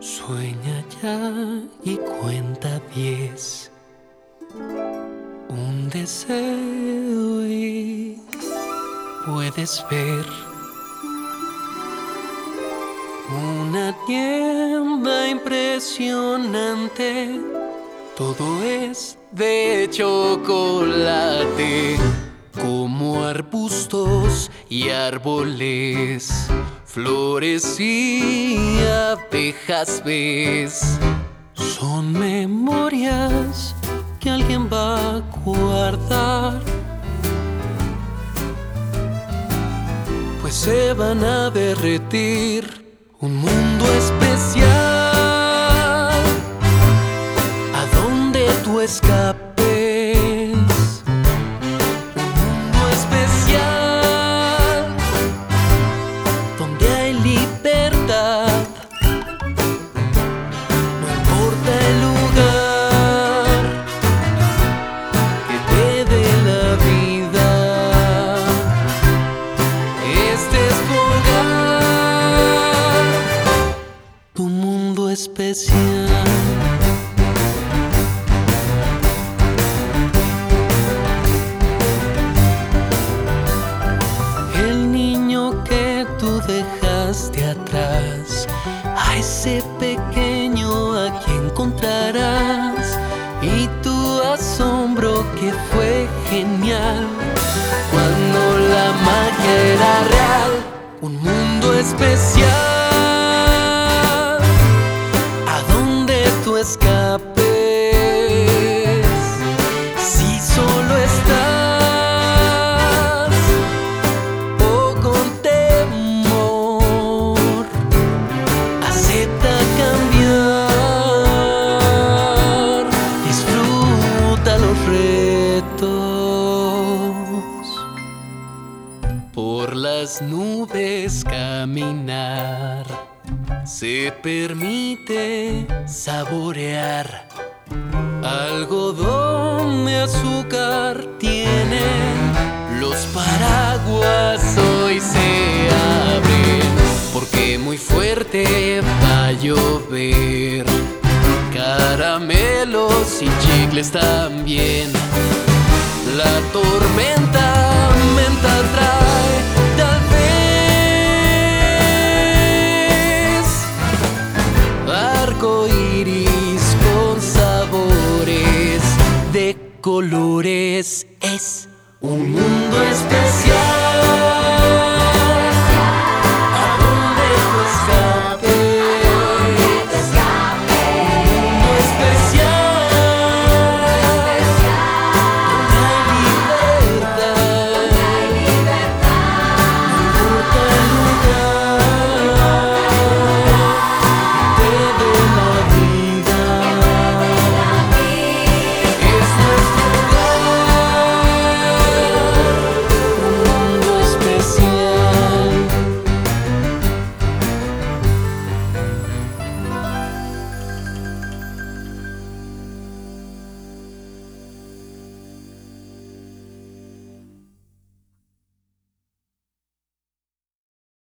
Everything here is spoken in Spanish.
Sueña ya y cuenta 10. Un deseo y puedes ver una tienda impresionante. Todo es de chocolate, como arbustos y árboles, flores y abejas ves. Son memorias que alguien va a guardar, pues se van a derretir. Un mundo especial a donde tú escapes. Un mundo especial donde hay libertad. No importa el lugar que te dé la vida, este es tu hogar, tu mundo especial. El niño que tú dejaste atrás, a ese pequeño a quien encontrarás, y tu asombro que fue genial cuando la magia era real. Un mundo especial a donde tú escapes. Si solo estás o con temor, acepta cambiar, disfruta los retos. Por las nubes caminar, se permite saborear. Algodón de azúcar tienen los paraguas, hoy se abren, porque muy fuerte va a llover. Caramelos y chicles también. La tormenta menta trae, tal vez, arco iris con sabores de colores. Es un mundo especial